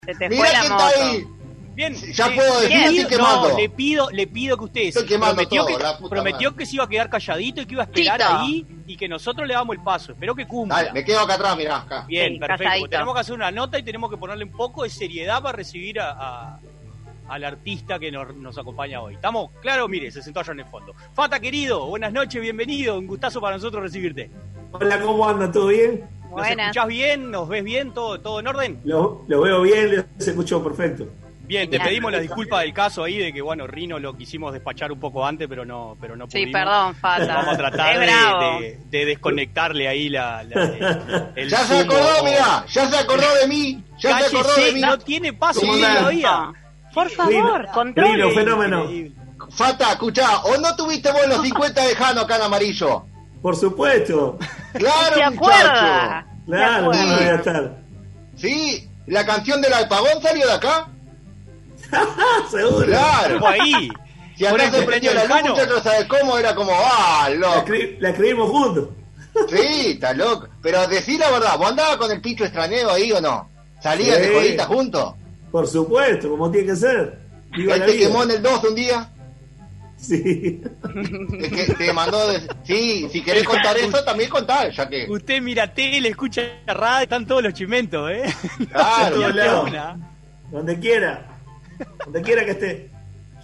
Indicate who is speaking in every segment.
Speaker 1: Se te
Speaker 2: Mirá
Speaker 1: fue la
Speaker 2: quién
Speaker 1: moto.
Speaker 2: está ahí.
Speaker 3: Bien,
Speaker 2: Ya puedo decir, estoy quemando.
Speaker 3: No, le pido que usted
Speaker 2: Estoy quemando
Speaker 3: prometió,
Speaker 2: todo,
Speaker 3: que,
Speaker 2: la puta
Speaker 3: prometió
Speaker 2: madre.
Speaker 3: que se iba a quedar calladito y que iba a esperar
Speaker 1: Chito.
Speaker 3: ahí y que nosotros le damos el paso. Espero que cumpla.
Speaker 2: Dale, me quedo acá atrás, mirá, acá.
Speaker 3: Bien,
Speaker 1: Sí,
Speaker 3: perfecto.
Speaker 1: calladito.
Speaker 3: Tenemos que hacer una nota y tenemos que ponerle un poco de seriedad para recibir al artista que nos acompaña hoy. ¿Estamos? Claro, mire, se sentó allá en el fondo. Fata, querido, buenas noches, bienvenido. Un gustazo para nosotros recibirte.
Speaker 4: Hola, ¿cómo anda? ¿Todo bien?
Speaker 3: ¿Nos
Speaker 1: Buenas.
Speaker 3: escuchás bien? ¿Nos ves bien? ¿Todo en orden?
Speaker 4: Lo veo bien, les escucho perfecto.
Speaker 3: Bien, te
Speaker 1: Bien.
Speaker 3: pedimos las disculpas del caso ahí de que, bueno, Rino lo quisimos despachar un poco antes, pero no pudimos.
Speaker 1: Sí, perdón, Fata.
Speaker 3: Vamos a tratar
Speaker 1: Es bravo.
Speaker 3: de desconectarle ahí el
Speaker 2: Ya se
Speaker 3: zumo.
Speaker 2: acordó, mirá, ya se acordó de mí, ya se acordó de
Speaker 3: Cállese,
Speaker 2: mí.
Speaker 3: no tiene paso
Speaker 4: ¿Cómo
Speaker 3: todavía.
Speaker 1: Por favor,
Speaker 4: Rino,
Speaker 1: controle.
Speaker 4: Rino, fenómeno.
Speaker 3: Increíble.
Speaker 2: Fata, escuchá, ¿o no tuviste vos los 50 de Jano acá en amarillo?
Speaker 4: Por supuesto.
Speaker 2: Claro,
Speaker 1: ¿Se acuerda?
Speaker 2: muchacho.
Speaker 4: Claro,
Speaker 1: Se
Speaker 4: no voy a
Speaker 1: acuerda.
Speaker 4: estar.
Speaker 2: Sí, la canción del apagón salió de acá.
Speaker 4: Seguro.
Speaker 2: Claro.
Speaker 3: Estuvo ahí.
Speaker 2: Si
Speaker 3: Por
Speaker 2: acá
Speaker 3: el
Speaker 2: se prendió la
Speaker 3: cumpleaños
Speaker 2: luz,
Speaker 3: del Jano.
Speaker 2: muchachos, ¿sabes cómo? Era como, loco.
Speaker 4: La escribimos juntos.
Speaker 2: Sí, está loco. Pero decí la verdad, ¿vos andabas con el Picho Estraneo ahí o no? ¿Salían
Speaker 4: Sí.
Speaker 2: de jodita juntos?
Speaker 4: Por supuesto, como tiene que ser. Viva
Speaker 2: ¿Él
Speaker 4: la
Speaker 2: te
Speaker 4: vida.
Speaker 2: quemó en el 2 un día?
Speaker 4: Sí.
Speaker 2: Es que te mandó... Sí, si querés contar eso, también contar, ya que...
Speaker 3: Usted mira tele, escucha radio, están todos los chimentos, ¿eh?
Speaker 2: Claro,
Speaker 4: todos
Speaker 3: Ni
Speaker 4: lados.
Speaker 3: una.
Speaker 4: Donde quiera. Donde quiera que esté.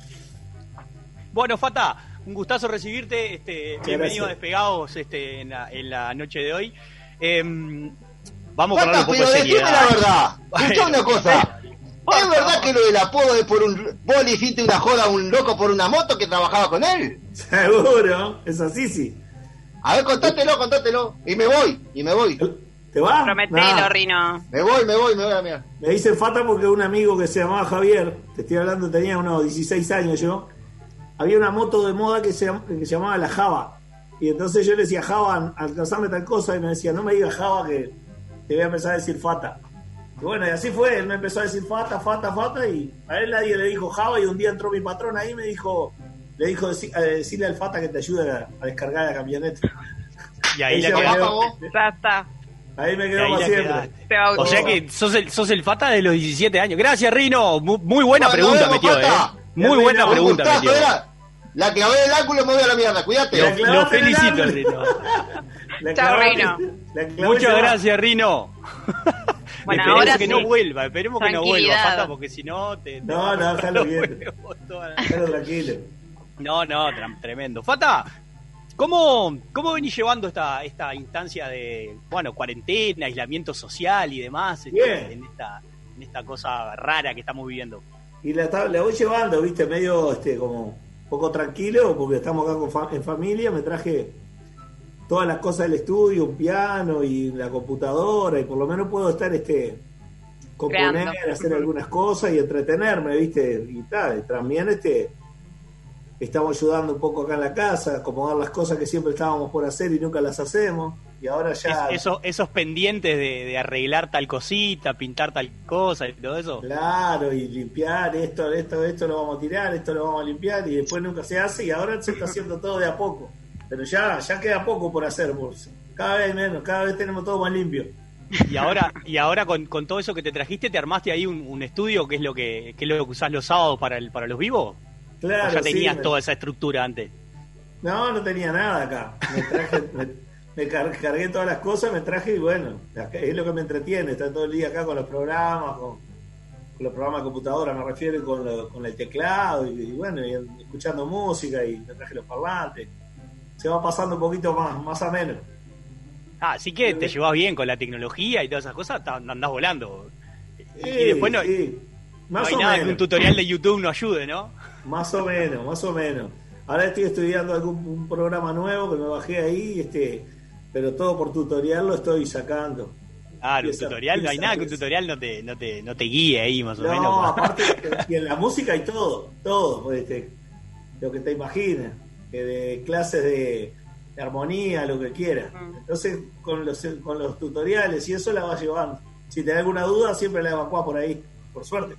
Speaker 3: Bueno, Fata, un gustazo recibirte. Bienvenido a
Speaker 4: gracias.
Speaker 3: Despegados en la noche de hoy. Vamos a ponerle
Speaker 2: Fata,
Speaker 3: un poco
Speaker 2: pero
Speaker 3: de
Speaker 2: decime
Speaker 3: seriedad.
Speaker 2: la verdad. Escuchá
Speaker 3: Bueno.
Speaker 2: una cosa. ¿Es
Speaker 1: Por
Speaker 2: verdad
Speaker 1: favor.
Speaker 2: que lo del apodo es por un... Vos le hiciste una joda a un loco por una moto que trabajaba con él?
Speaker 4: Seguro. Es así, sí.
Speaker 2: A ver, contátelo. Y me voy.
Speaker 4: ¿Te va?
Speaker 1: Prometelo,
Speaker 4: Nah.
Speaker 1: Rino.
Speaker 2: Me voy, mira.
Speaker 4: Me dice Fata porque un amigo que se llamaba Javier, te estoy hablando, tenía unos 16 años yo, había una moto de moda que se llamaba la Java. Y entonces yo le decía, Java, alcanzame tal cosa, y me decía, no me digas Java que te voy a empezar a decir Fata. Y bueno, y así fue, él me empezó a decir Fata, y a él nadie le dijo Java, y un día entró mi patrón ahí y le dijo, decirle al Fata que te ayude a descargar la camioneta.
Speaker 3: Y ahí la
Speaker 4: Ella
Speaker 3: quedaste.
Speaker 2: quedó.
Speaker 1: Ya está.
Speaker 4: Ahí me
Speaker 3: Y
Speaker 4: quedó
Speaker 3: ahí
Speaker 4: para
Speaker 3: la
Speaker 4: siempre.
Speaker 3: quedaste.
Speaker 1: Te bautizó.
Speaker 3: O sea que sos el Fata de los 17 años. Gracias, Rino. Muy buena
Speaker 2: Bueno,
Speaker 3: pregunta
Speaker 2: nos vemos,
Speaker 3: metió,
Speaker 2: Fata.
Speaker 3: Muy buena
Speaker 4: Un
Speaker 3: pregunta
Speaker 2: Gustazo,
Speaker 3: metió.
Speaker 2: era. La que a ver el ángulo me voy a la mierda, cuídate.
Speaker 4: La
Speaker 3: Lo
Speaker 4: clavaste en el
Speaker 3: felicito,
Speaker 4: ángulo.
Speaker 3: Rino.
Speaker 4: La
Speaker 1: Chao,
Speaker 4: clavaste-
Speaker 1: Rino.
Speaker 4: la clavaste
Speaker 3: Muchas
Speaker 4: abajo.
Speaker 3: gracias, Rino.
Speaker 1: Bueno,
Speaker 3: esperemos
Speaker 1: ahora
Speaker 3: que
Speaker 1: sí.
Speaker 3: no vuelva, esperemos que no vuelva,
Speaker 1: Tranquilidad.
Speaker 3: Fata, porque si no te...
Speaker 4: No, déjalo bien.
Speaker 3: Toda la-
Speaker 4: Déjalo tranquilo.
Speaker 3: No, tremendo. Fata, ¿cómo venís llevando esta instancia de, bueno, cuarentena, aislamiento social y demás,
Speaker 4: Bien.
Speaker 3: en esta cosa rara que estamos viviendo?
Speaker 4: Y la voy llevando, viste, medio como un poco tranquilo, porque estamos acá en familia. Me traje todas las cosas del estudio, un piano y la computadora, y por lo menos puedo estar componer,
Speaker 1: Creando.
Speaker 4: hacer algunas cosas y entretenerme, viste, y tal. Y también estamos ayudando un poco acá en la casa, acomodar las cosas que siempre estábamos por hacer y nunca las hacemos. Y ahora ya.
Speaker 3: Esos pendientes de arreglar tal cosita, pintar tal cosa y todo eso.
Speaker 4: Claro, y limpiar esto lo vamos a tirar, esto lo vamos a limpiar, y después nunca se hace, y ahora se está haciendo todo de a poco. Pero ya queda poco por hacer, cada vez menos, cada vez tenemos todo más limpio.
Speaker 3: Y ahora con todo eso que te trajiste, ¿te armaste ahí un estudio que es lo que usás los sábados para los vivos?
Speaker 4: Claro,
Speaker 3: ¿O ya tenías
Speaker 4: sí,
Speaker 3: toda esa estructura antes?
Speaker 4: No tenía nada acá. Me cargué todas las cosas, me traje y bueno, es lo que me entretiene, estar todo el día acá con los programas, con los programas de computadora, me refiero, con el teclado y bueno, y escuchando música, y me traje los parlantes. Se va pasando un poquito más a menos.
Speaker 3: Así que te llevas bien con la tecnología y todas esas cosas, andás volando. Y
Speaker 4: Sí,
Speaker 3: después no
Speaker 4: sí.
Speaker 3: hay
Speaker 4: Más o
Speaker 3: nada que
Speaker 4: menos.
Speaker 3: un tutorial de YouTube no ayude, ¿no?
Speaker 4: Más o menos. Ahora estoy estudiando un programa nuevo que me bajé ahí, pero todo por tutorial lo estoy sacando.
Speaker 3: Claro, un
Speaker 4: Pieza,
Speaker 3: tutorial, no hay
Speaker 4: pieza,
Speaker 3: nada que un
Speaker 4: pieza.
Speaker 3: tutorial no te guíe ahí más o
Speaker 4: No,
Speaker 3: menos.
Speaker 4: aparte, y en la música hay todo, lo que te imaginas, de clases de armonía, lo que quieras. Entonces, con los tutoriales y eso la vas llevando. Si tenés alguna duda, siempre la evacuás por ahí, por suerte.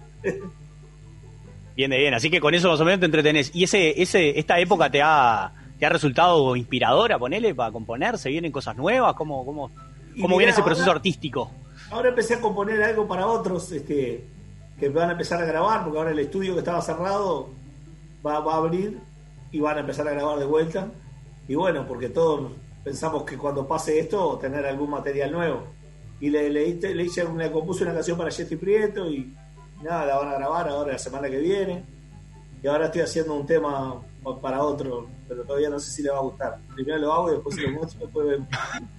Speaker 3: Bien, así que con eso más o menos te entretenés. ¿Y esta época te ha resultado inspiradora, ponele, para componer? ¿Se vienen cosas nuevas? ¿Cómo
Speaker 4: Y
Speaker 3: viene
Speaker 4: mirá,
Speaker 3: ese proceso
Speaker 4: ahora-
Speaker 3: artístico?
Speaker 4: Ahora empecé a componer algo para otros, que van a empezar a grabar, porque ahora el estudio que estaba cerrado va a abrir y van a empezar a grabar de vuelta. Y bueno, porque todos pensamos que cuando pase esto, tener algún material nuevo. Y le compuse una canción para Jessy Prieto y nada, la van a grabar ahora la semana que viene. Y ahora estoy haciendo un tema para otro, pero todavía no sé si le va a gustar. Primero lo hago y después lo muestro, después vemos.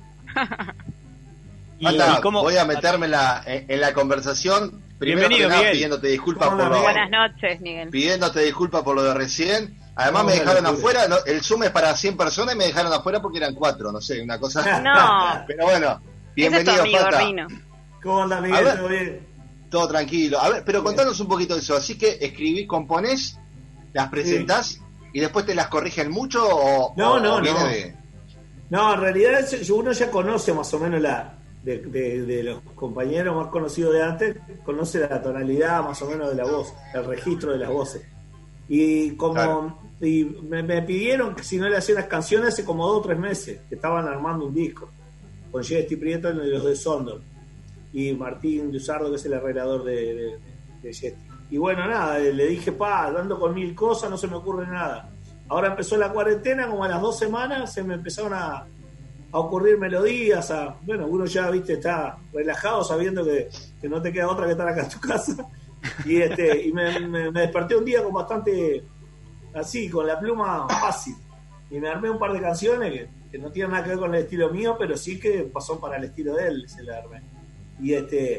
Speaker 2: Fata,
Speaker 3: cómo?
Speaker 2: voy a meterme en la conversación. Primero que
Speaker 3: Bienvenido,
Speaker 2: nada,
Speaker 3: Miguel.
Speaker 2: pidiéndote disculpas
Speaker 4: Hola,
Speaker 2: por lo,
Speaker 1: Buenas noches, Miguel.
Speaker 2: pidiéndote disculpas por lo de recién. Además
Speaker 4: No,
Speaker 2: me dejaron
Speaker 4: no, no.
Speaker 2: afuera, el Zoom es para 100 personas y me dejaron afuera porque eran 4, no sé, una cosa.
Speaker 1: No.
Speaker 2: Pero bueno,
Speaker 1: Ese es tu
Speaker 2: bienvenido,
Speaker 1: amigo,
Speaker 2: Fata.
Speaker 1: Rino.
Speaker 4: ¿Cómo anda,
Speaker 2: A
Speaker 4: Miguel?
Speaker 2: ver.
Speaker 4: ¿Todo bien?
Speaker 2: Todo tranquilo. A ver, pero contanos un poquito de eso. Así que escribís, componés, las presentás y después te las corrigen mucho o
Speaker 4: No.
Speaker 2: viene de...
Speaker 4: No, en realidad uno ya conoce más o menos de los compañeros más conocidos de antes, conoce la tonalidad más o menos de la voz, el registro de las voces. Y
Speaker 2: Claro.
Speaker 4: y me pidieron que si no le hacía las canciones hace como 2 o 3 meses, que estaban armando un disco con Jessy Prieto y los de Sondor y Martín Luzardo, que es el arreglador de Jessy. Y bueno, nada, le dije, dando con 1000 cosas, no se me ocurre nada. Ahora empezó la cuarentena, como a las 2 semanas se me empezaron a ocurrir melodías, bueno, uno ya, viste, está relajado sabiendo que no te queda otra que estar acá en tu casa. Y me desperté un día con bastante, así, con la pluma fácil. Y me armé un par de canciones que no tienen nada que ver con el estilo mío, pero sí que pasó para el estilo de él, se la armé. Y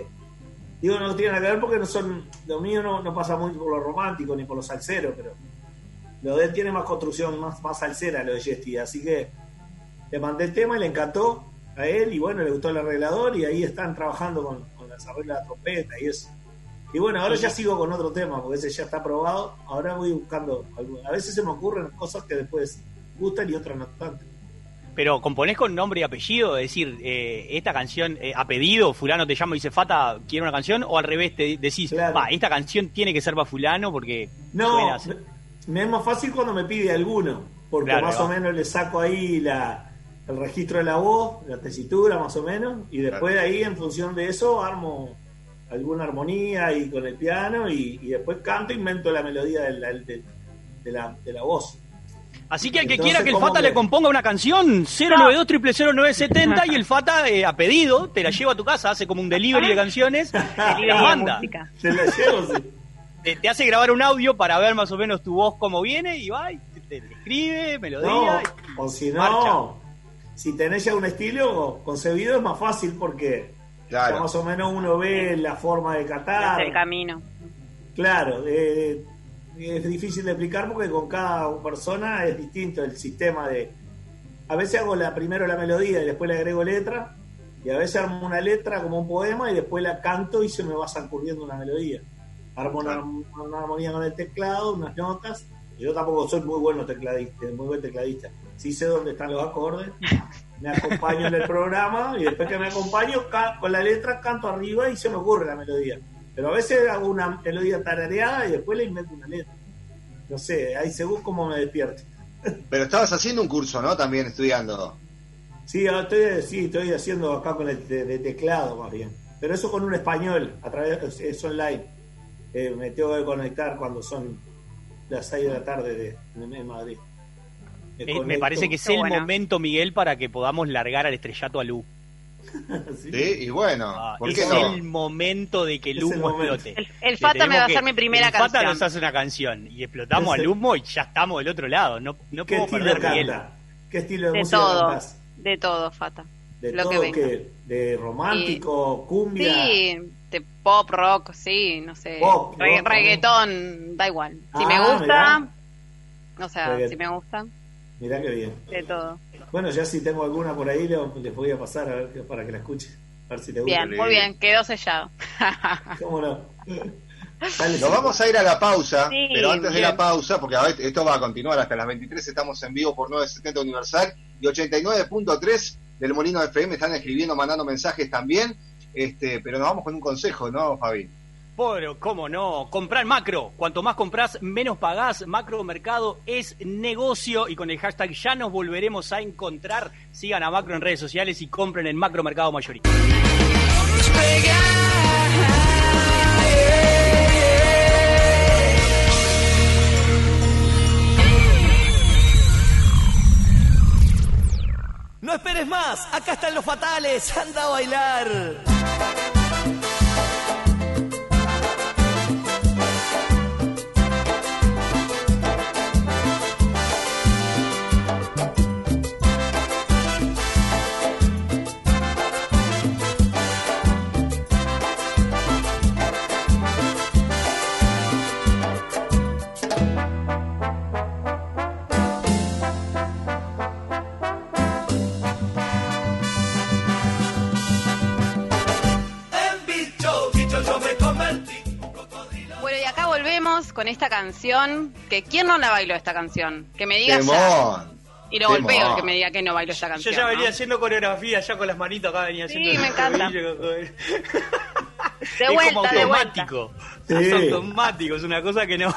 Speaker 4: digo, no tiene nada que ver porque no son, lo mío no pasa mucho por lo romántico ni por lo salsero, pero lo de él tiene más construcción, más salsera, lo de Jessy. Así que le mandé el tema y le encantó a él, y bueno, le gustó el arreglador, y ahí están trabajando con las arreglas de la trompeta y eso. Y bueno, ahora ya sigo con otro tema, porque ese ya está aprobado. Ahora voy buscando a veces se me ocurren cosas que después gustan y otras no tanto.
Speaker 3: Pero componés con nombre y apellido, es decir, esta canción a pedido, fulano te llama y dice, Fata, quiero una canción, o al revés te decís,
Speaker 4: Claro.
Speaker 3: esta canción tiene que ser para fulano porque
Speaker 4: No,
Speaker 3: suena así.
Speaker 4: me es más fácil cuando me pide alguno, porque
Speaker 3: Claro,
Speaker 4: más
Speaker 3: va.
Speaker 4: o menos le saco ahí el registro de la voz, la tesitura más o menos, y después de ahí en función de eso armo alguna armonía y con el piano y después canto, invento la melodía de la voz.
Speaker 3: Así que el que
Speaker 4: Entonces,
Speaker 3: quiera que el
Speaker 4: ¿cómo
Speaker 3: Fata
Speaker 4: que?
Speaker 3: le componga una canción, 092-00970 y el Fata a pedido te la lleva a tu casa, hace como un delivery de canciones, y las
Speaker 1: de
Speaker 3: manda.
Speaker 1: música.
Speaker 4: Se la llevo, sí.
Speaker 3: Te hace grabar un audio para ver más o menos tu voz cómo viene y va y te escribe, melodía.
Speaker 4: No,
Speaker 3: y
Speaker 4: o si
Speaker 3: marcha.
Speaker 4: no, si tenés ya un estilo concebido es más fácil porque
Speaker 2: Claro.
Speaker 4: ya más o menos uno ve la forma de cantar.
Speaker 1: El camino.
Speaker 4: Claro, es difícil de explicar porque con cada persona es distinto el sistema de... A veces hago primero la melodía y después le agrego letra, y a veces armo una letra como un poema y después la canto y se me va ocurriendo una melodía. Armo una armonía con el teclado, unas notas. Yo tampoco soy muy buen tecladista. Sí sé dónde están los acordes, me acompaño en el programa y después que me acompaño con la letra canto arriba y se me ocurre la melodía. Pero a veces hago una melodía tarareada y después le invento una letra. No sé, ahí según cómo me despierto.
Speaker 2: Pero estabas haciendo un curso, ¿no? También estudiando.
Speaker 4: Sí, estoy haciendo acá con el de teclado más bien. Pero eso con un español, es online. Me tengo que conectar cuando son las 6 de la tarde de Madrid.
Speaker 3: Me parece que es
Speaker 1: Qué
Speaker 3: el
Speaker 1: bueno.
Speaker 3: momento, Miguel, para que podamos largar al estrellato a Lu.
Speaker 2: Sí, y bueno, ¿por
Speaker 3: es
Speaker 2: qué no?
Speaker 3: el momento de que el
Speaker 4: Es
Speaker 3: humo
Speaker 4: el momento.
Speaker 3: explote.
Speaker 1: El Fata me va a hacer mi primera
Speaker 3: el Fata
Speaker 1: canción.
Speaker 3: nos hace una canción y explotamos
Speaker 4: Ese-
Speaker 3: al humo y ya estamos del otro lado. No
Speaker 4: ¿Qué
Speaker 3: puedo
Speaker 4: estilo
Speaker 3: perder, Miguel.
Speaker 4: canta? ¿Qué estilo de
Speaker 1: De
Speaker 4: música
Speaker 1: todo.
Speaker 4: cantás?
Speaker 1: De todo, Fata.
Speaker 4: ¿De
Speaker 1: Lo
Speaker 4: todo
Speaker 1: que venga.
Speaker 4: qué? ¿De romántico, cumbia?
Speaker 1: Sí, de pop, rock, sí, no sé.
Speaker 4: Pop, rock,
Speaker 1: reggaetón, da igual. Si
Speaker 4: Ah,
Speaker 1: me gusta,
Speaker 4: mirá.
Speaker 1: o sea,
Speaker 4: Reggaetón.
Speaker 1: si me gusta,
Speaker 4: Mirá qué bien.
Speaker 1: de todo.
Speaker 4: Bueno, ya si tengo alguna por ahí, les voy a pasar a ver para que la escuche. A ver si te gusta.
Speaker 1: Bien, muy bien, quedó sellado.
Speaker 4: ¿Cómo no? Dale,
Speaker 2: Nos vamos a ir a la pausa,
Speaker 1: Sí,
Speaker 2: pero antes de
Speaker 1: bien.
Speaker 2: la pausa, porque a ver, esto va a continuar hasta las 23, estamos en vivo por 970 Universal y 89.3 del Molino FM, están escribiendo, mandando mensajes también, pero nos vamos con un consejo, ¿no, Fabi?
Speaker 3: Pero, ¿cómo no? Comprar Macro. Cuanto más compras, menos pagás. Macro Mercado es negocio y con el hashtag ya nos volveremos a encontrar. Sigan a Macro en redes sociales y compren en Macro Mercado Mayorista.
Speaker 5: Despegar, yeah. más, acá están los fatales, anda a bailar.
Speaker 1: Con esta canción, que ¿quién no la bailó esta canción? Que me diga
Speaker 2: Temón,
Speaker 1: ya. Y lo
Speaker 2: temón.
Speaker 1: golpeo el que me diga que no bailó esta canción.
Speaker 3: Yo ya venía
Speaker 1: ¿no?
Speaker 3: haciendo coreografía, ya con las manitos acá venía haciendo.
Speaker 1: Sí, me encanta.
Speaker 3: De
Speaker 1: De
Speaker 3: es
Speaker 1: vuelta,
Speaker 3: como
Speaker 1: de
Speaker 3: automático.
Speaker 4: Sí.
Speaker 3: Es automático, es una cosa que no.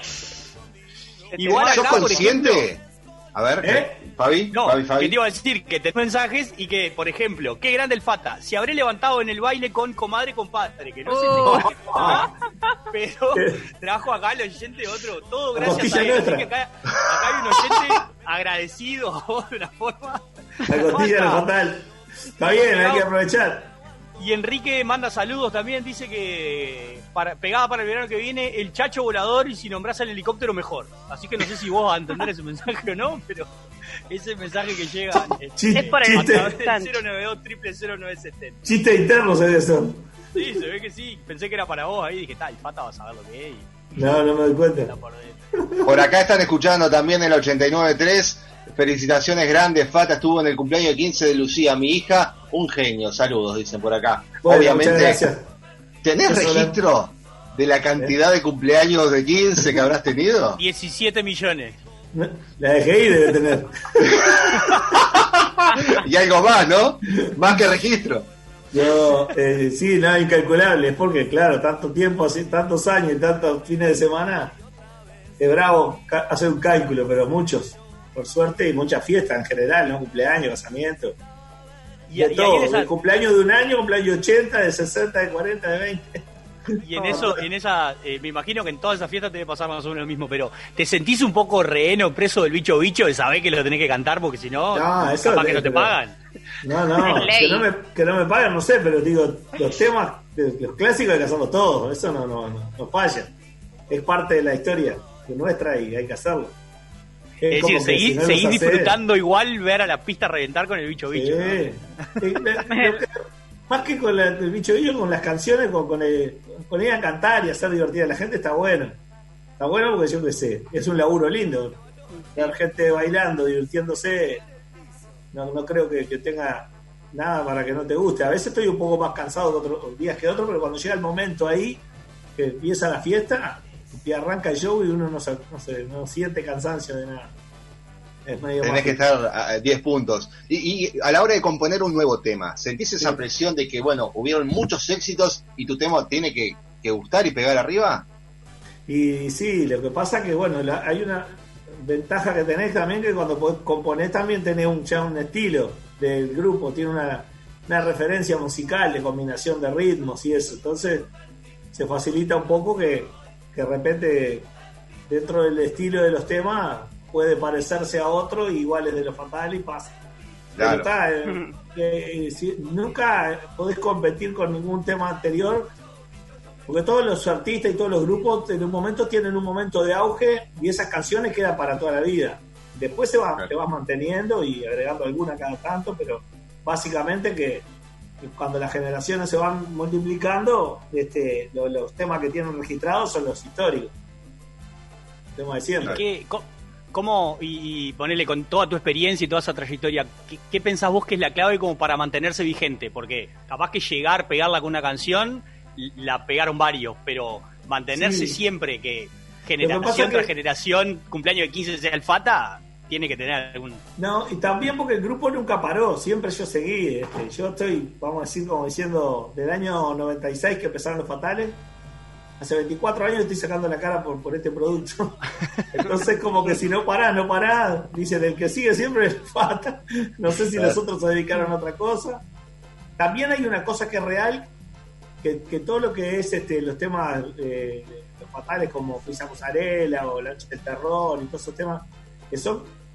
Speaker 2: Igual ¿sos
Speaker 3: acá, por
Speaker 2: consciente?
Speaker 3: ejemplo,
Speaker 2: A ver,
Speaker 4: ¿Eh?
Speaker 2: Fabi,
Speaker 3: no,
Speaker 2: Fabi.
Speaker 3: que te iba a decir que tenés mensajes y que, por ejemplo, qué grande el Fata. Se habré levantado en el baile con comadre, compadre, que no sé de qué está, pero trajo acá al oyente otro, todo gracias
Speaker 4: Costilla
Speaker 3: a él. Así
Speaker 4: nuestra.
Speaker 3: que acá hay un oyente agradecido de una forma.
Speaker 4: La costilla era fatal. Está bien, hay que aprovechar.
Speaker 3: Y Enrique manda saludos también, dice que pegada para el verano que viene, el Chacho volador y si nombrás al helicóptero mejor. Así que no sé si vos vas a entender ese mensaje o no, pero ese mensaje que llega
Speaker 1: Es por el
Speaker 3: a través
Speaker 1: instante.
Speaker 3: del 092-00970.
Speaker 4: Chiste interno se eso.
Speaker 3: Sí, se ve que sí. Pensé que era para vos ahí, dije, tal, Fata va a saber lo que es.
Speaker 4: No, no me doy cuenta.
Speaker 3: Está por dentro.
Speaker 2: Por acá están escuchando también el 89.3. Felicitaciones grandes, Fata. Estuvo en el cumpleaños de 15 de Lucía, mi hija. Un genio. Saludos, dicen por acá.
Speaker 4: Bueno,
Speaker 2: Obviamente.
Speaker 4: muchas gracias.
Speaker 2: ¿Tenés
Speaker 4: Eso,
Speaker 2: registro de la cantidad de cumpleaños de 15 que habrás tenido?
Speaker 3: 17 millones.
Speaker 4: La DGI debe tener.
Speaker 2: Y algo más, ¿no? Más que registro.
Speaker 4: Yo, sí, nada incalculable. Es porque, claro, tanto tiempo, así, tantos años y tantos fines de semana, es bravo hacer un cálculo, pero muchos, por suerte, y muchas fiestas en general, ¿no? Cumpleaños, casamientos.
Speaker 3: Y
Speaker 4: De
Speaker 3: ahí
Speaker 4: todo,
Speaker 3: en esa-
Speaker 4: de cumpleaños de un año, cumpleaños de 80, de 60, de 40, de 20.
Speaker 3: Y en eso, me imagino que en todas esas fiestas te debe pasar más o menos lo mismo, pero ¿te sentís un poco reheno, preso del bicho de saber que lo tenés que cantar porque si no,
Speaker 4: No, eso
Speaker 3: capaz
Speaker 4: es-
Speaker 3: que no te
Speaker 4: pero-
Speaker 3: pagan?
Speaker 4: No, no,
Speaker 1: Es ley.
Speaker 4: que no me paguen, no sé, pero digo, los temas, los clásicos hay que hacerlos todos, eso no falla. Es parte de la historia de nuestra y hay que hacerlo.
Speaker 3: Es
Speaker 4: como
Speaker 3: decir,
Speaker 4: que si no los
Speaker 3: seguís
Speaker 4: haces-
Speaker 3: disfrutando igual ver a la pista reventar con el bicho
Speaker 4: Sí.
Speaker 3: ¿no?
Speaker 4: Más que con el bicho con las canciones, con ir a cantar y hacer divertida a la gente, está bueno. Está bueno porque yo qué sé, es un laburo lindo. Ver gente bailando, divirtiéndose, no creo que tenga nada para que no te guste. A veces estoy un poco más cansado que otros días que otros, pero cuando llega el momento ahí, que empieza la fiesta, y arranca el show y uno no siente cansancio de nada. Es medio
Speaker 2: Tenés que
Speaker 4: mágico.
Speaker 2: estar a 10 puntos. Y a la hora de componer un nuevo tema, ¿sentís esa presión de que, bueno, hubieron muchos éxitos y tu tema tiene que gustar y pegar arriba?
Speaker 4: Y sí, lo que pasa que, bueno, hay una ventaja que tenés también, que cuando componés también tenés ya un estilo del grupo, tiene una referencia musical de combinación de ritmos y eso. Entonces se facilita un poco que de repente dentro del estilo de los temas puede parecerse a otro y igual es de los fatales y pasa.
Speaker 2: Claro.
Speaker 4: Pero nunca podés competir con ningún tema anterior, porque todos los artistas y todos los grupos en un momento tienen un momento de auge y esas canciones quedan para toda la vida. Después te vas manteniendo y agregando alguna cada tanto, pero básicamente que cuando las generaciones se van multiplicando, los temas que tienen registrados son los históricos. Temas de siempre.
Speaker 3: ¿Cómo, y ponele con toda tu experiencia y toda esa trayectoria, ¿qué pensás vos que es la clave como para mantenerse vigente? Porque capaz que pegarla con una canción, la pegaron varios, pero mantenerse siempre, que generación tras generación, cumpleaños de 15 sea el Fata, tiene que tener algún...
Speaker 4: No, y también porque el grupo nunca paró, siempre yo seguí. Yo estoy, vamos a decir, como diciendo, del año 96 que empezaron los fatales. Hace 24 años estoy sacando la cara por este producto. Entonces, como que si no parás, dicen el que sigue siempre es Fata. No sé si los otros se dedicaron a otra cosa. También hay una cosa que es real, que todo lo que es los temas los fatales como Luisa Musarela o La Noche del Terror y todos esos temas, que son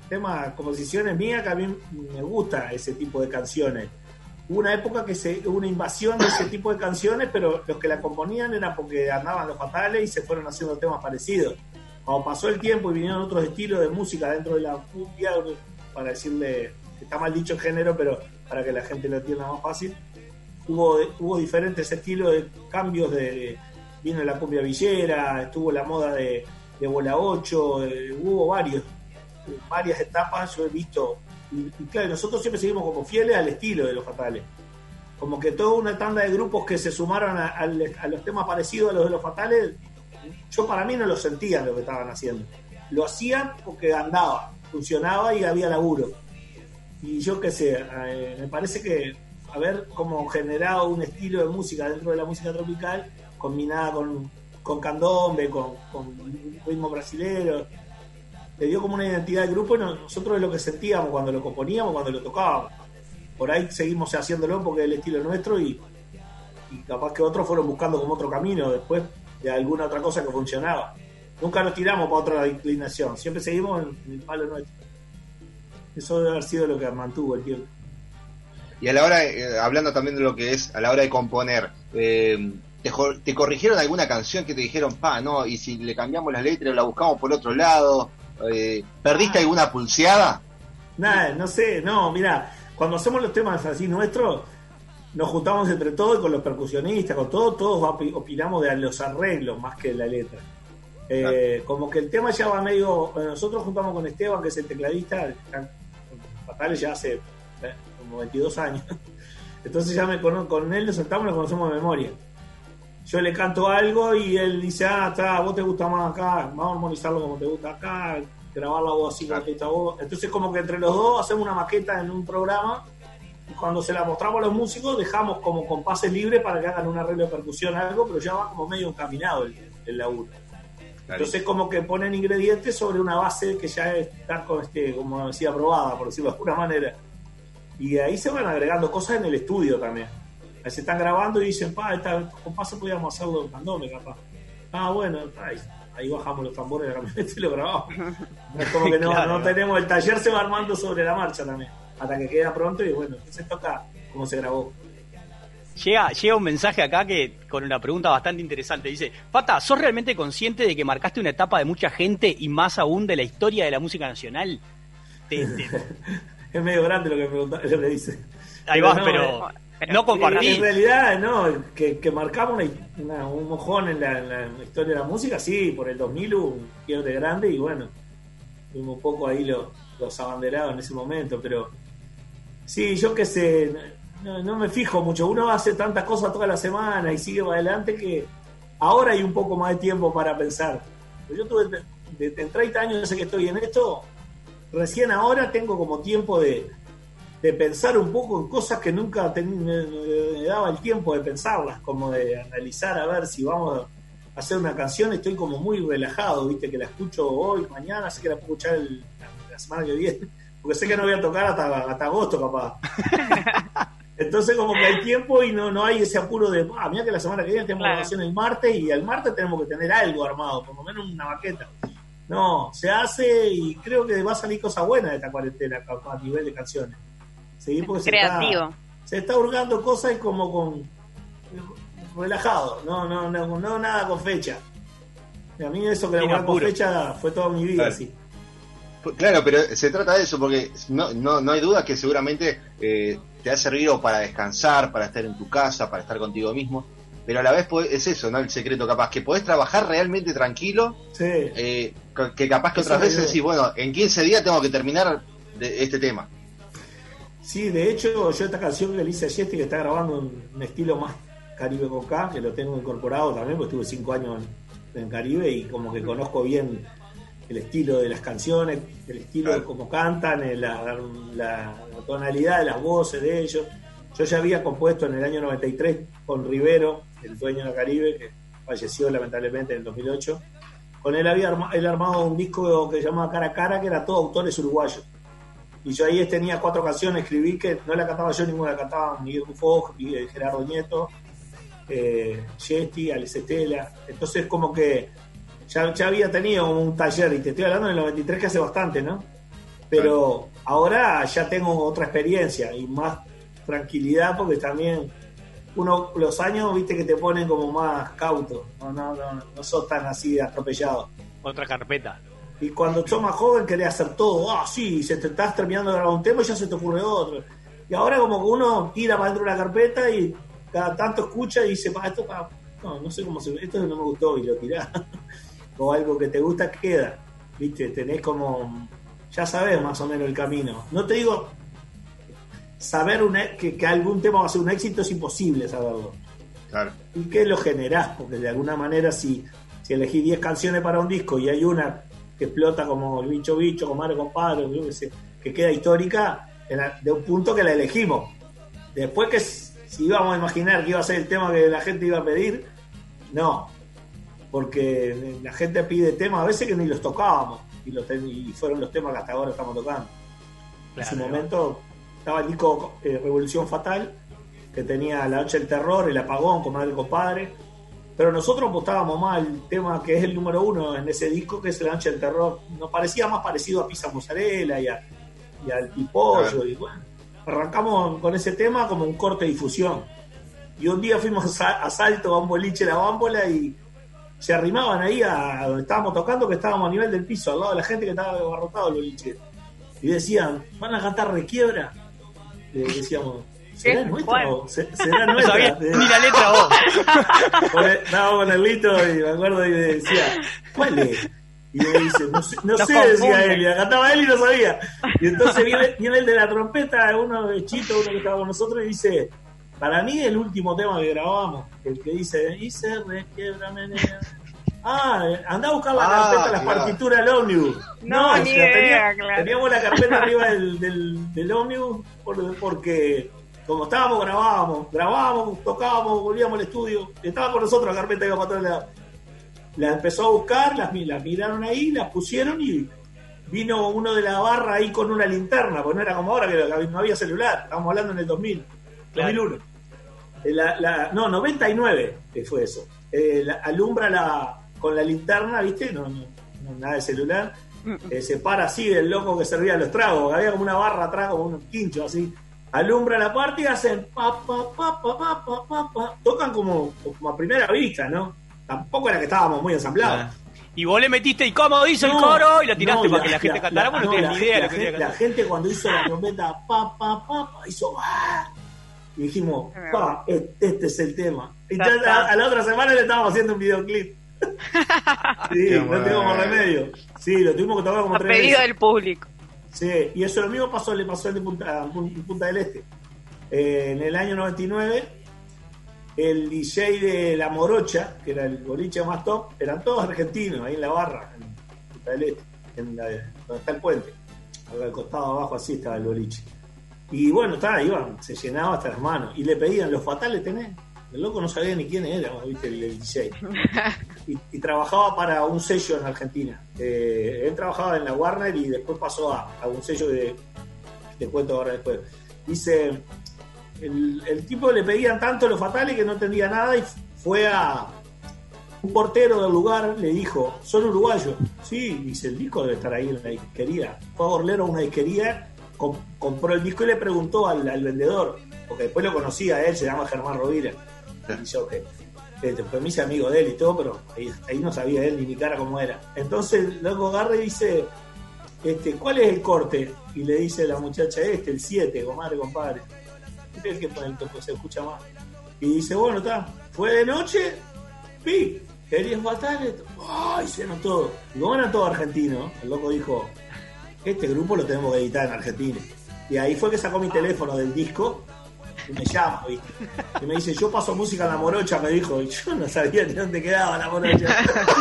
Speaker 4: temas, composiciones mías, que a mí me gusta ese tipo de canciones. Hubo una época que hubo una invasión de ese tipo de canciones, pero los que la componían era porque andaban Los Fatales y se fueron haciendo temas parecidos. Cuando pasó el tiempo y vinieron otros estilos de música dentro de la cumbia, para decirle, que está mal dicho el género, pero para que la gente lo entienda más fácil, hubo diferentes estilos de cambios. Vino la cumbia villera, estuvo la moda de bola 8, hubo varias etapas, yo he visto, y claro, nosotros siempre seguimos como fieles al estilo de Los Fatales, como que toda una tanda de grupos que se sumaron a los temas parecidos a los de Los Fatales, yo para mí no lo sentía lo que estaban haciendo, lo hacían porque andaba, funcionaba y había laburo, y yo qué sé, me parece que haber como generado un estilo de música dentro de la música tropical, combinada con candombe, con ritmo brasilero, le dio como una identidad de grupo, y nosotros es lo que sentíamos cuando lo componíamos, cuando lo tocábamos. Por ahí seguimos haciéndolo porque es el estilo nuestro, y capaz que otros fueron buscando como otro camino después de alguna otra cosa que funcionaba. Nunca nos tiramos para otra inclinación, siempre seguimos en el palo nuestro. Eso debe haber sido lo que mantuvo el tiempo.
Speaker 2: Y a la hora, hablando también de lo que es a la hora de componer, ¿te corrigieron alguna canción que te dijeron, no, y si le cambiamos las letras o la buscamos por otro lado? ¿Perdiste alguna pulseada?
Speaker 4: Nada, no sé, mirá, cuando hacemos los temas así nuestros, nos juntamos entre todos, con los percusionistas, con todos opinamos de los arreglos más que de la letra. Como que el tema ya va medio. Nosotros juntamos con Esteban, que es el tecladista, Fatales ya hace como 22 años. Entonces ya con él nos sentamos y nos conocemos de memoria. Yo le canto algo y él dice, vos te gusta más acá, vamos a armonizarlo como te gusta acá, grabar la voz así como te gusta a vos. Entonces como que entre los dos hacemos una maqueta en un programa, y cuando se la mostramos a los músicos dejamos como compases libres para que hagan un arreglo de percusión algo, pero ya va como medio encaminado el laburo. Claro. Entonces como que ponen ingredientes sobre una base que ya está como decía, probada, por decirlo de alguna manera. Y de ahí se van agregando cosas en el estudio también. Ahí se están grabando y dicen, esta compás podíamos hacerlo en candombe, capaz. Bueno, ahí bajamos los tambores de la camioneta y lo grabamos. Es como que no tenemos, el taller se va armando sobre la marcha también, hasta que queda pronto y bueno, entonces toca como se grabó.
Speaker 3: Llega un mensaje acá que con una pregunta bastante interesante. Dice, Fata, ¿sos realmente consciente de que marcaste una etapa de mucha gente y más aún de la historia de la música nacional?
Speaker 4: Es medio grande lo que pregunta, lo que dice.
Speaker 3: Ahí vas, pero no compartí.
Speaker 4: En realidad, que marcamos un mojón en la historia de la música, sí, por el 2000 hubo un quiebre grande y bueno, fuimos un poco ahí los abanderados en ese momento, pero sí, yo qué sé, no me fijo mucho. Uno hace tantas cosas toda la semana y sigue para adelante que ahora hay un poco más de tiempo para pensar. Yo tuve, en 30 años sé que estoy en esto, recién ahora tengo como tiempo de pensar un poco en cosas que nunca me daba el tiempo de pensarlas, como de analizar a ver si vamos a hacer una canción. Estoy como muy relajado, viste, que la escucho hoy, mañana, sé que la puedo escuchar la semana que viene, porque sé que no voy a tocar hasta agosto capaz. Entonces como que hay tiempo y no hay ese apuro de, mira que la semana que viene tenemos grabación el martes y el martes tenemos que tener algo armado, por lo menos una maqueta. No, se hace y creo que va a salir cosa buena de esta cuarentena a nivel de canciones. Sí, porque
Speaker 1: creativo.
Speaker 4: Se está hurgando cosas y como con relajado, no nada con fecha. Y a mí eso que la con fecha fue toda mi vida, así.
Speaker 2: Claro, pero se trata de eso, porque no hay duda que seguramente te ha servido para descansar, para estar en tu casa, para estar contigo mismo, pero a la vez es eso, ¿no? El secreto, capaz, que podés trabajar realmente tranquilo, sí. Que capaz que otras veces decís, bueno, en 15 días tengo que terminar de este tema.
Speaker 4: Sí, de hecho, yo esta canción que le hice a Yesti, que está grabando un estilo más Caribe con K, que lo tengo incorporado también, porque estuve 5 años en Caribe y como que conozco bien el estilo de las canciones, el estilo de cómo cantan, la tonalidad de las voces de ellos. Yo ya había compuesto en el año 93 con Rivero, el dueño de Caribe, que falleció lamentablemente en el 2008. Con él había armado un disco que se llamaba Cara a Cara, que era todo autores uruguayos. Y yo ahí tenía 4 canciones, escribí, que no la cantaba yo, ninguna la cantaba Miguel Rufo, Gerardo Nieto, Yesti, Alex Estela. Entonces como que ya había tenido un taller, y te estoy hablando en el 93, que hace bastante, ¿no? Pero ahora ya tengo otra experiencia y más tranquilidad, porque también los años, viste, que te ponen como más cauto, no sos tan así atropellado.
Speaker 3: Otra carpeta.
Speaker 4: Y cuando sos más joven querés hacer todo, sí, te estás terminando de grabar un tema y ya se te ocurre otro. Y ahora como que uno tira para dentro de una carpeta y cada tanto escucha y dice, no sé cómo esto no me gustó, y lo tirás. O algo que te gusta queda, viste, tenés como, ya sabés más o menos el camino. No te digo saber que algún tema va a ser un éxito, es imposible saberlo.
Speaker 2: Claro. Y
Speaker 4: que lo generás, porque de alguna manera si elegís 10 canciones para un disco y hay una que explota como el bicho, como madre, compadre, que queda histórica, de un punto que la elegimos. Después que si íbamos a imaginar que iba a ser el tema que la gente iba a pedir, no, porque la gente pide temas a veces que ni los tocábamos y fueron los temas que hasta ahora estamos tocando. Claro, en ese momento estaba el disco Revolución Fatal, que tenía La Noche del Terror, El Apagón, con Madre Compadre, pero nosotros apostábamos más al tema que es el número 1 en ese disco, que es La Noche del Terror. Nos parecía más parecido a Pizza Mozzarella y al Pipollo, y bueno, arrancamos con ese tema como un corte de difusión. Y un día fuimos a Salto, a un boliche, La Bámbola, y se arrimaban ahí a donde estábamos tocando, que estábamos a nivel del piso, al lado de la gente que estaba abarrotado el boliche. Y decían, ¿van a cantar Requiebra? Y decíamos, ¿será nuestra? ¿Será nuestra? No sabía
Speaker 3: ni la letra vos.
Speaker 4: Estaba con el Lito y me acuerdo y me decía, ¿cuál es? Y me dice, no sé, decía él, y la cantaba él y no sabía. Y entonces viene el de la trompeta, uno de Chito, uno que estaba con nosotros, y dice, para mí el último tema que grabamos, el que dice, y se requiebra menea. Andá a buscar la carpeta, las partituras del ómnibus.
Speaker 1: No, ni idea, claro.
Speaker 4: Teníamos la carpeta arriba del ómnibus porque como estábamos, grabábamos, tocábamos, volvíamos al estudio. Estaba con nosotros la carpeta, iba para todos lados. La empezó a buscar, las miraron ahí, las pusieron y vino uno de la barra ahí con una linterna, porque no era como ahora que no había celular. Estábamos hablando en el 2000, claro. 2001. 99 que fue eso. Alumbra con la linterna, ¿viste? No, nada de celular. Se para así el loco que servía los tragos. Había como una barra atrás, como un quincho así. Alumbra la parte y hacen pa. Tocan como a primera vista, ¿no? Tampoco era que estábamos muy ensamblados.
Speaker 3: Y vos le metiste y cómo hizo el coro y lo tiraste para que la gente cantara, vos no tenías ni idea de lo que quería cantar.
Speaker 4: La gente cuando hizo la trompeta pa, hizo y dijimos, este es el tema. Y a la otra semana le estábamos haciendo un videoclip. Sí, no tuvimos remedio. Sí, lo tuvimos que tocar como 3 veces. A
Speaker 1: pedido del público.
Speaker 4: Sí, y eso lo mismo le pasó el de Punta del Este. En el año 99, el DJ de La Morocha, que era el boliche más top, eran todos argentinos, ahí en la barra, en Punta del Este, donde está el puente. Al costado abajo así estaba el boliche. Y bueno, se llenaba hasta las manos. Y le pedían, ¿los Fatales tenés? El loco no sabía ni quién era, ¿viste? El DJ. Y trabajaba para un sello en Argentina. Él trabajaba en la Warner y después pasó a un sello de cuento ahora después. Dice, el tipo le pedían tanto Los Fatales que no entendía nada y fue a un portero del lugar, le dijo, ¿son uruguayos? Sí, dice, el disco debe estar ahí en la disquería. Fue a Borlero a una disquería, compró el disco y le preguntó al vendedor, porque después lo conocía a él, se llama Germán Rovira. Y yo después me hice amigo de él y todo, pero ahí no sabía él ni mi cara cómo era. Entonces luego agarra y dice, ¿cuál es el corte? Y le dice la muchacha el 7, comadre, compadre. Este es el que pone el toque, se escucha más. Y dice, bueno, fue de noche, querías Fatales, hicieron todo. Y como eran todos argentinos, el loco dijo, este grupo lo tenemos que editar en Argentina. Y ahí fue que sacó mi teléfono del disco y me llama, ¿viste? Y me dice, yo paso música en La Morocha, me dijo, y yo no sabía ni dónde quedaba La Morocha.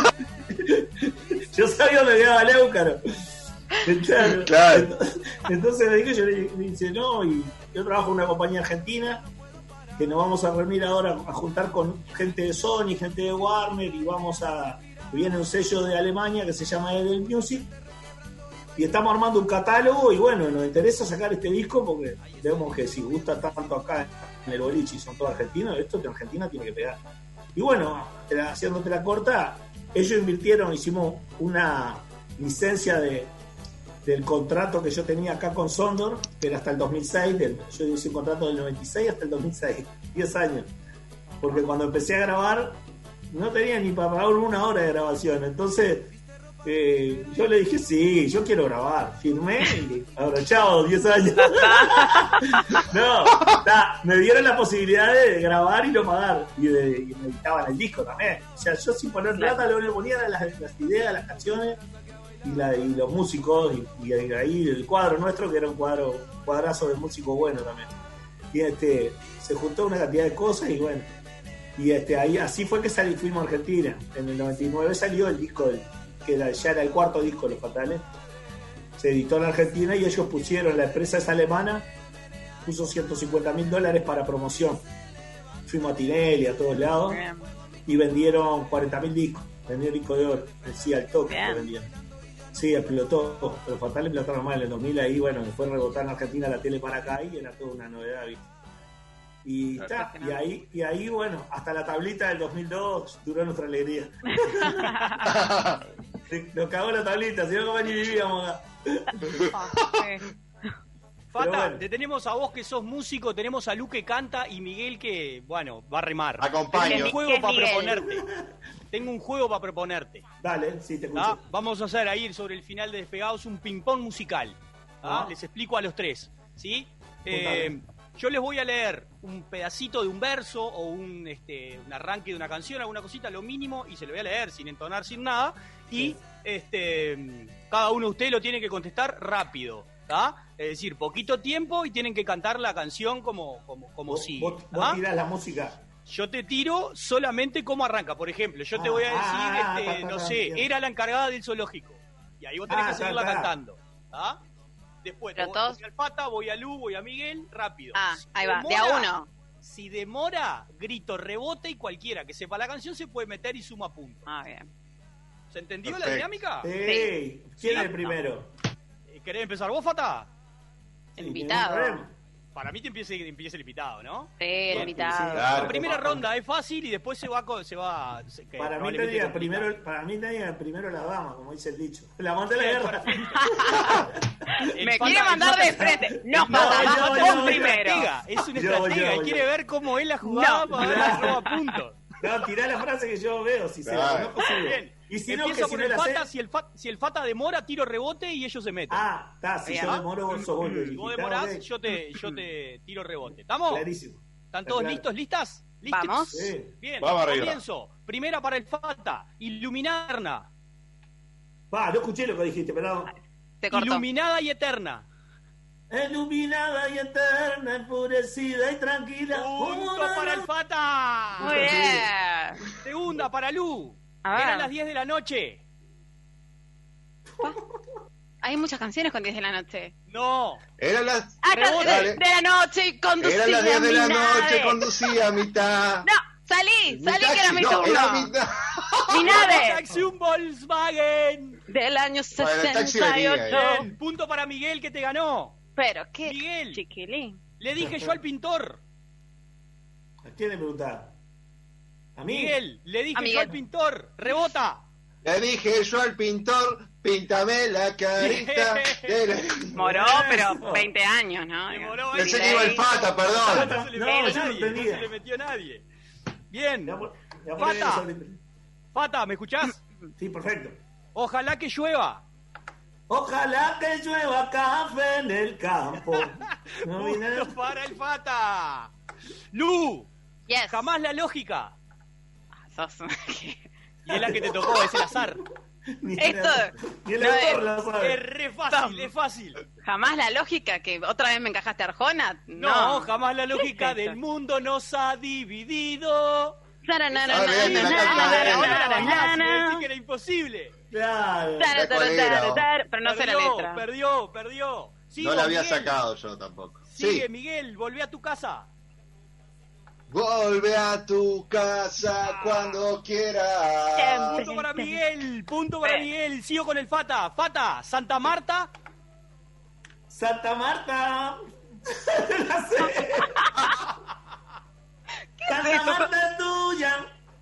Speaker 4: Yo sabía dónde quedaba el Éucaro. Claro. Entonces me dijo, yo le dice, no, y yo trabajo en una compañía argentina que nos vamos a reunir ahora a juntar con gente de Sony, gente de Warner, y viene un sello de Alemania que se llama Edel Music, y estamos armando un catálogo, y bueno, nos interesa sacar este disco porque vemos que si gusta tanto acá en el boliche y son todos argentinos, esto en Argentina tiene que pegar. Y bueno, haciéndote la corta, ellos invirtieron, hicimos una licencia de del contrato que yo tenía acá con Sondor, que era hasta el 2006. Yo hice un contrato del 96 hasta el 2006, 10 años. Porque cuando empecé a grabar, no tenía ni para pagar una hora de grabación. Entonces, yo le dije, sí, yo quiero grabar. Firmé y abrochado, 10 años. No, me dieron la posibilidad de grabar y no pagar. Y me editaban el disco también. O sea, yo sin poner plata, lo que ponía eran las ideas, las canciones y los músicos. Y ahí el cuadro nuestro, que era un cuadrazo de músico bueno también. Y se juntó una cantidad de cosas y bueno. Y ahí así fue que fuimos a Argentina. En el 99 salió el disco que ya era el cuarto disco de Los Fatales. Se editó en Argentina y ellos pusieron, la empresa esa alemana puso $150,000 para promoción. Fuimos a Tinelli, a todos lados.
Speaker 1: Bien.
Speaker 4: Y vendieron 40,000 discos. Vendieron disco de oro. Decía al toque que vendieron. Sí, explotó. Los Fatales explotaron mal en el 2000. Ahí, bueno, después rebotar en Argentina la tele para acá y era toda una novedad, ¿viste? Y ahí, bueno, hasta la tablita del 2002 duró nuestra alegría. Nos cagó la tablita, si no, como ni vivíamos acá.
Speaker 3: Fata,
Speaker 4: bueno.
Speaker 3: te tenemos a vos que sos músico, tenemos a Lu que canta y Miguel que, bueno, va a remar.
Speaker 2: Acompaño.
Speaker 3: Tengo un juego para proponerte.
Speaker 4: Dale, sí, te escucho.
Speaker 3: Vamos a hacer ahí sobre el final de Despegados un ping-pong musical. Les explico a los tres, ¿sí? Yo les voy a leer un pedacito de un verso o un arranque de una canción, alguna cosita, lo mínimo, y se lo voy a leer sin entonar, sin nada. Y cada uno de ustedes lo tiene que contestar rápido, ¿tá? Es decir, poquito tiempo y tienen que cantar la canción como sigue.
Speaker 4: Vos tirás la música.
Speaker 3: Yo te tiro solamente cómo arranca. Por ejemplo, yo te voy a decir, no sé, era la encargada del zoológico. Y ahí vos tenés que seguirla cantando, ¿tá? Después voy al Fata, voy a Lu, voy a Miguel, rápido.
Speaker 1: Ahí va, de a uno.
Speaker 3: Si demora, grito, rebote y cualquiera que sepa la canción se puede meter y suma puntos.
Speaker 1: Bien.
Speaker 3: ¿Se entendió la dinámica?
Speaker 4: Sí. ¿Quién es el primero?
Speaker 3: ¿Querés empezar vos, Fata?
Speaker 1: El invitado.
Speaker 3: Para mí te empieza el invitado, ¿no?
Speaker 1: Sí, el invitado.
Speaker 2: Claro.
Speaker 3: La primera ronda es fácil y después se va
Speaker 4: Para mí tenía primero la dama, como dice el dicho. La mandé a la guerra.
Speaker 1: Me quiere mandar de frente. No, Fata, vos primero.
Speaker 3: Es una estratega y quiere ver cómo es la jugada para ver la roba puntos.
Speaker 4: No, tirá la frase que yo veo, si se la conozco.
Speaker 3: Bien.
Speaker 4: Y si no,
Speaker 3: empieza
Speaker 4: que
Speaker 3: por
Speaker 4: si
Speaker 3: el
Speaker 4: no la
Speaker 3: Fata,
Speaker 4: sé...
Speaker 3: si el Fata demora, tiro rebote y ellos se meten.
Speaker 4: Está, si yo demoro, vos sos vos.
Speaker 3: Si vos demorás, yo te tiro rebote. ¿Estamos?
Speaker 4: Clarísimo.
Speaker 3: ¿Están todos listos? ¿Listas? ¿Listos?
Speaker 1: Vamos.
Speaker 4: Sí.
Speaker 3: Bien,
Speaker 2: Vamos arriba.
Speaker 3: comienzo. Primera para el Fata. Iluminarna.
Speaker 4: No escuché lo que dijiste, perdón.
Speaker 1: Te cortó.
Speaker 3: Iluminada y eterna.
Speaker 4: Iluminada y eterna, enfurecida y tranquila.
Speaker 3: Punto para el Fata.
Speaker 1: Muy bien.
Speaker 3: Segunda para Lu.
Speaker 1: A ver.
Speaker 3: Eran las 10 de la noche.
Speaker 1: Hay muchas canciones con 10 de la noche.
Speaker 3: No.
Speaker 2: Eran las...
Speaker 1: De la noche y conducía.
Speaker 2: Eran las 10 de la
Speaker 1: mi nave.
Speaker 2: noche, conducía a mitad.
Speaker 1: No, salí que era mi turno.
Speaker 2: Era mitad.
Speaker 1: Mi nave.
Speaker 3: Taxi, un Volkswagen.
Speaker 1: Del año
Speaker 2: Bueno, el taxi venía,
Speaker 1: 68.
Speaker 3: Bien, punto para Miguel que te ganó.
Speaker 1: Pero qué
Speaker 3: Miguel.
Speaker 1: chiquilín.
Speaker 3: Le dije yo al pintor.
Speaker 4: ¿A quién le preguntás? ¿A mí?
Speaker 3: Miguel, le
Speaker 1: A
Speaker 3: dije yo
Speaker 1: Miguel.
Speaker 3: al pintor. Rebota.
Speaker 2: Le dije yo al pintor, píntame la carita.
Speaker 1: Moró, pero 20 años, ¿no?
Speaker 3: Demoró
Speaker 2: Pensé que iba el Fata, perdón.
Speaker 3: No se le
Speaker 4: No,
Speaker 3: metió
Speaker 4: yo no
Speaker 3: nadie. No
Speaker 4: entendía.
Speaker 3: se le metió nadie. Bien.
Speaker 4: Ya
Speaker 3: Fata. Fata, ¿me escuchás?
Speaker 4: Sí, perfecto.
Speaker 3: Ojalá que llueva.
Speaker 4: Ojalá que llueva café en el campo. No, mira.
Speaker 3: Punto para el Fata. Lu,
Speaker 1: Yes.
Speaker 3: jamás la lógica.
Speaker 1: Sos-
Speaker 3: Y es la que te tocó, es el azar.
Speaker 4: Ni
Speaker 1: Esto-
Speaker 4: ni el
Speaker 1: no
Speaker 4: autor
Speaker 1: es-
Speaker 4: lo sabe.
Speaker 3: Es re fácil, es fácil.
Speaker 1: Jamás la lógica que otra vez me encajaste a Arjona.
Speaker 3: No, jamás la
Speaker 1: ¿Qué
Speaker 3: lógica
Speaker 1: es esto?
Speaker 3: del mundo nos ha dividido.
Speaker 1: Ahora
Speaker 2: bien, la
Speaker 3: Ahora la decir que era imposible.
Speaker 4: Claro.
Speaker 1: Pero no sé la letra.
Speaker 3: Perdió. Sigo,
Speaker 2: No la había
Speaker 3: Miguel.
Speaker 2: sacado yo tampoco.
Speaker 3: Sigue,
Speaker 2: Sí.
Speaker 3: Miguel, volvé a tu casa.
Speaker 2: Vuelve a tu casa cuando quieras.
Speaker 3: Punto para Miguel, punto para Miguel. Sigo con el Fata. Fata, Santa Marta.
Speaker 4: Santa Marta. La sé. Santa Marta es tuya.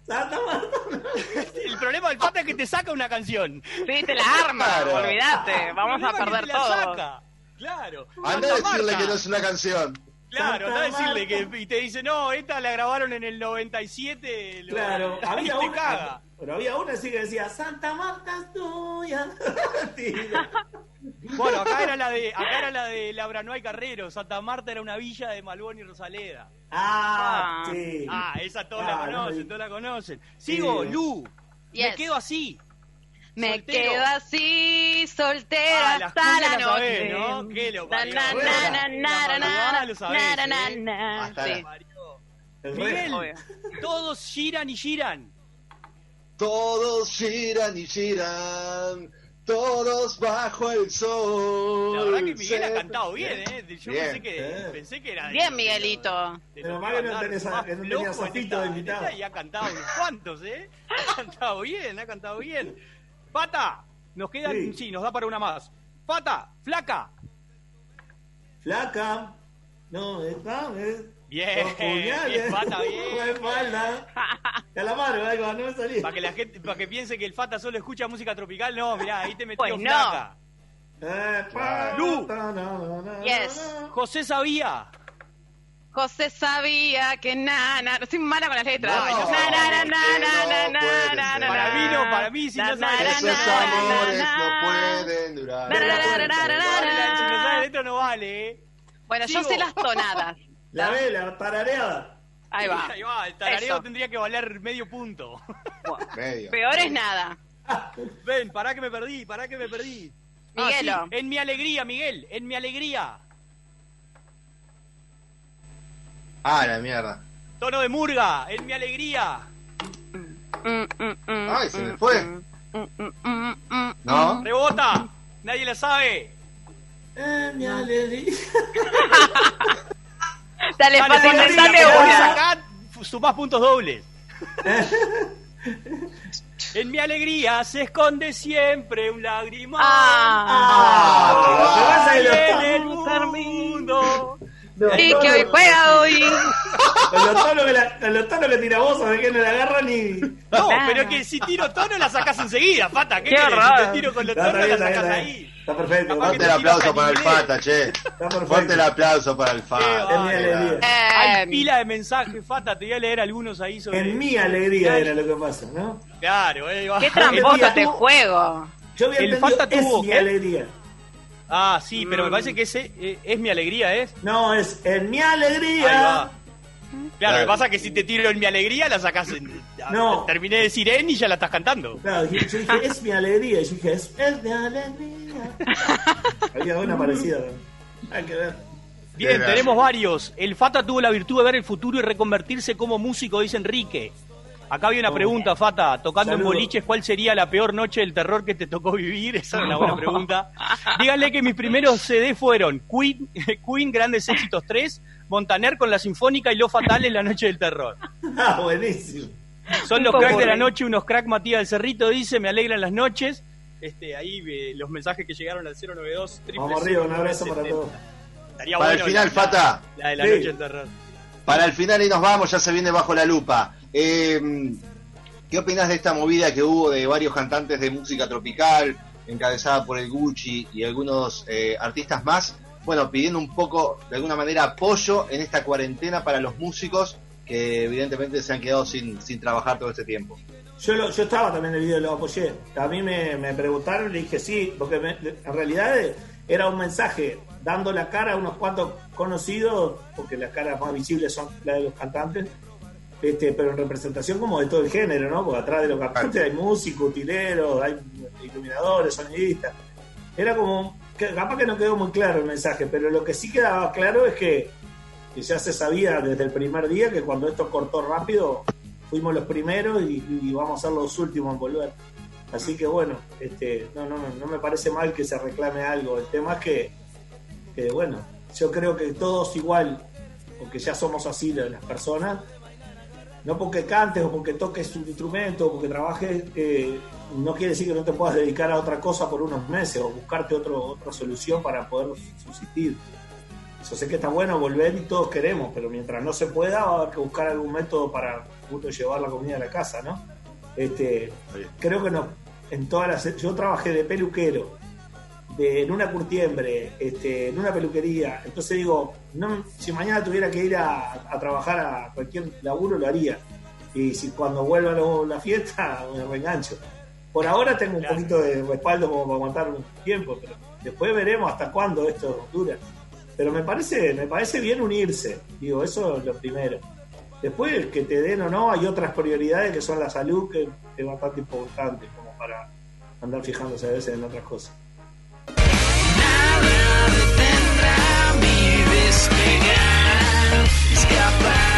Speaker 4: Santa Marta.
Speaker 3: El problema del Fata es que te saca una canción.
Speaker 1: Sí, te la arma,
Speaker 2: Claro.
Speaker 1: olvídate. Vamos a
Speaker 3: El problema es que
Speaker 1: perder
Speaker 3: te la
Speaker 1: todo.
Speaker 3: saca. Claro.
Speaker 2: Anda a
Speaker 3: Santa
Speaker 2: decirle
Speaker 3: Marta.
Speaker 2: que no es una canción.
Speaker 3: Claro,
Speaker 4: Santa
Speaker 3: anda a decirle
Speaker 4: Marta.
Speaker 3: que. Y te dice, no, esta la grabaron en el 97.
Speaker 4: Claro,
Speaker 3: y
Speaker 4: había
Speaker 3: te
Speaker 4: una.
Speaker 3: caga.
Speaker 4: Pero había una así que decía, Santa Marta es tuya. Tira.
Speaker 3: Bueno, acá era la de Labra no hay Carrero. Santa Marta era una villa de Malbón y Rosaleda.
Speaker 4: Ah, sí.
Speaker 3: Ah, esa todos
Speaker 4: Ah,
Speaker 3: la
Speaker 4: no,
Speaker 3: conocen, todos la conocen. Sigo,
Speaker 4: Sí.
Speaker 3: Lu. Me
Speaker 1: Yes.
Speaker 3: quedo así.
Speaker 1: Me
Speaker 3: Soltero.
Speaker 1: quedo así, soltera
Speaker 3: Las
Speaker 1: hasta
Speaker 3: cumbias
Speaker 1: la
Speaker 3: las
Speaker 1: noche.
Speaker 3: sabés, ¿no? ¿Qué lo parió?
Speaker 1: Na, na,
Speaker 4: Bueno,
Speaker 1: na,
Speaker 3: la
Speaker 1: na,
Speaker 3: madrugada
Speaker 1: na,
Speaker 3: lo sabés,
Speaker 1: na, na,
Speaker 3: ¿eh?
Speaker 1: na.
Speaker 2: Hasta
Speaker 1: Sí.
Speaker 2: la-
Speaker 3: Parió.
Speaker 4: El
Speaker 3: Miguel,
Speaker 1: Obvio.
Speaker 3: todos giran y giran.
Speaker 2: Todos giran y giran, todos bajo el sol.
Speaker 3: La verdad que Miguel ha
Speaker 2: Se-
Speaker 3: cantado bien, ¿eh? Yo
Speaker 2: Bien.
Speaker 3: pensé que era...
Speaker 1: Bien, Miguelito.
Speaker 3: de
Speaker 4: Pero
Speaker 3: lo
Speaker 4: mal
Speaker 3: que
Speaker 4: que no
Speaker 3: iba a andar
Speaker 4: tenés a-
Speaker 3: más
Speaker 4: que no
Speaker 3: flojo
Speaker 4: tenías a
Speaker 3: en
Speaker 4: Fito de
Speaker 3: esta-
Speaker 4: invitado.
Speaker 3: en esta, y ha cantado unos cuantos, ¿eh? Ha cantado bien. Pata, nos quedan...
Speaker 4: Sí.
Speaker 3: Sí, nos da para una más. Pata, flaca.
Speaker 4: Flaca. No, está.
Speaker 3: Bien, bien, Pata, bien.
Speaker 4: No es falda. Calamaro, ahí va, no me salía.
Speaker 3: Para que la gente, para que piense que el Fata solo escucha música tropical, no, mirá, ahí te metió
Speaker 1: Pues no.
Speaker 3: flaca. Lu.
Speaker 1: Yes.
Speaker 3: José sabía.
Speaker 1: José sabía que nana. Soy mala con las letras.
Speaker 2: No,
Speaker 1: Na, na, na, na, na,
Speaker 2: puede
Speaker 1: na,
Speaker 2: ser.
Speaker 1: na,
Speaker 3: Para mí no,
Speaker 1: na.
Speaker 3: para mí si no
Speaker 1: Na,
Speaker 3: sabes
Speaker 1: na,
Speaker 2: Esos
Speaker 1: na,
Speaker 2: amores
Speaker 1: na,
Speaker 2: no
Speaker 1: na.
Speaker 2: pueden durar.
Speaker 1: Na, na, na, na, na, na,
Speaker 3: Si no
Speaker 1: na.
Speaker 3: sabes letra no vale, ¿eh?
Speaker 1: Bueno, yo
Speaker 3: Sigo.
Speaker 1: sé las tonadas.
Speaker 4: La vela, tarareada.
Speaker 1: Ahí va.
Speaker 3: Ahí va, el tarareo
Speaker 1: Eso.
Speaker 3: tendría que valer medio punto.
Speaker 2: Medio.
Speaker 1: Peor es nada.
Speaker 3: Ven, pará que me perdí.
Speaker 1: Miguelo.
Speaker 3: Ah, sí, en mi alegría, Miguel, en mi alegría.
Speaker 2: Ah, la mierda.
Speaker 3: Tono de murga, en mi alegría.
Speaker 2: Ay, se me fue. ¿No?
Speaker 3: Rebota, nadie la sabe.
Speaker 4: Mi alegría.
Speaker 1: Dale,
Speaker 3: Dale,
Speaker 1: Pati,
Speaker 3: Pati,
Speaker 1: inventame
Speaker 3: la ponés
Speaker 1: una.
Speaker 3: acá, sumás puntos dobles. En mi alegría se esconde siempre un lagrimal.
Speaker 4: Ah,
Speaker 3: Ay,
Speaker 4: lo que pasa es que
Speaker 3: en el
Speaker 1: lo-
Speaker 3: mundo.
Speaker 1: Y que hoy juega hoy.
Speaker 4: Con los tonos que tira vos, ¿sabés que no la agarra ni.
Speaker 3: No,
Speaker 1: Claro.
Speaker 3: pero es que si tiro tono la sacás enseguida, Fata. ¿Qué
Speaker 1: Qué
Speaker 3: querés?
Speaker 1: horror.
Speaker 3: Si te tiro con los
Speaker 4: No,
Speaker 3: tonos
Speaker 4: está bien,
Speaker 3: la
Speaker 4: está
Speaker 3: sacás
Speaker 4: bien,
Speaker 3: ahí.
Speaker 4: está perfecto.
Speaker 3: Capaz
Speaker 2: Ponte
Speaker 3: que
Speaker 2: el
Speaker 3: te tiro
Speaker 2: aplauso para el
Speaker 3: Canimblé.
Speaker 2: Fata, che.
Speaker 4: Está perfecto.
Speaker 2: Ponte el aplauso para el
Speaker 3: Qué
Speaker 2: Fata.
Speaker 4: En mi
Speaker 3: bárbaro.
Speaker 4: alegría.
Speaker 3: Hay pila de mensajes, Fata. Te voy a leer algunos ahí sobre.
Speaker 4: En mi alegría era lo que pasa, ¿no?
Speaker 3: Claro, ahí va.
Speaker 1: Qué tramposo
Speaker 4: Mira,
Speaker 1: te
Speaker 4: tú-
Speaker 1: juego.
Speaker 4: Yo había
Speaker 3: El
Speaker 4: entendido,
Speaker 3: Fanta
Speaker 4: es
Speaker 3: tuvo-
Speaker 4: mi
Speaker 3: ¿qué?
Speaker 4: alegría.
Speaker 3: Ah, sí, pero me parece que ese es mi alegría, ¿es?
Speaker 4: No, es en mi
Speaker 3: Ahí
Speaker 4: alegría.
Speaker 3: va. Claro, lo que
Speaker 2: Claro.
Speaker 3: pasa es que si te tiro en mi alegría, la sacás en.
Speaker 4: No.
Speaker 3: Terminé de decir en y ya la estás cantando.
Speaker 4: Claro, yo dije, es mi alegría. Y yo dije, es mi alegría. Había una parecida. Hay que ver.
Speaker 3: Bien,
Speaker 2: Qué
Speaker 3: tenemos
Speaker 2: gracia.
Speaker 3: varios. El Fata tuvo la virtud de ver el futuro y reconvertirse como músico, dice Enrique. Acá había una pregunta, Fata. Tocando
Speaker 4: Saludos.
Speaker 3: en boliches, ¿cuál sería la peor noche del terror que te tocó vivir? Esa es una buena pregunta. Díganle que mis primeros CD fueron Queen, Grandes Éxitos 3, Montaner con la Sinfónica y Lo Fatales, La Noche del Terror.
Speaker 4: Ah, buenísimo.
Speaker 3: Son
Speaker 1: Un
Speaker 3: los
Speaker 1: poco
Speaker 3: cracks de la
Speaker 1: de-
Speaker 3: noche, unos crack Matías del Cerrito, dice, me alegran las noches. Ahí los mensajes que llegaron al 092.
Speaker 4: Vamos arriba, un abrazo para todos.
Speaker 3: Estaría
Speaker 2: Para el
Speaker 3: bueno
Speaker 2: final, Fata.
Speaker 3: La de la
Speaker 4: Sí.
Speaker 3: noche del terror.
Speaker 2: Para el final y nos vamos, ya se viene bajo la lupa. ¿Qué opinás de esta movida que hubo de varios cantantes de música tropical, encabezada por el Gucci y algunos artistas más? Bueno, pidiendo un poco, de alguna manera, apoyo en esta cuarentena para los músicos que evidentemente se han quedado sin trabajar todo este tiempo.
Speaker 4: Yo estaba también en el video, lo apoyé. A mí me preguntaron y le dije sí, porque en realidad era un mensaje dando la cara a unos cuantos conocidos, porque las caras más visibles son las de los cantantes, pero en representación como de todo el género, ¿no? Porque atrás de los cantantes hay músicos, utileros, hay iluminadores, sonidistas. Era como, capaz que no quedó muy claro el mensaje, pero lo que sí quedaba claro es que ya se sabía desde el primer día que cuando esto cortó rápido, fuimos los primeros y vamos a ser los últimos en volver. Así que bueno, no me parece mal que se reclame algo. El tema es que bueno, yo creo que todos igual, porque ya somos así las personas, no porque cantes o porque toques un instrumento o porque trabajes, no quiere decir que no te puedas dedicar a otra cosa por unos meses o buscarte otra solución para poder subsistir. Yo sé que está bueno volver y todos queremos, pero mientras no se pueda va a haber que buscar algún método para gusto llevar la comida a la casa, ¿no? Creo que no, yo trabajé de peluquero, en una curtiembre, en una peluquería, entonces digo, si mañana tuviera que ir a trabajar a cualquier laburo lo haría, y si cuando vuelva la fiesta me reengancho. Por ahora tengo un poquito de respaldo como para aguantar un tiempo, pero después veremos hasta cuándo esto dura. Pero me parece bien unirse, digo, eso es lo primero. Después, que te den o no, hay otras prioridades que son la salud, que es bastante importante, como para andar fijándose a veces en otras cosas.
Speaker 5: Nada detendrá mi despegar, escapar.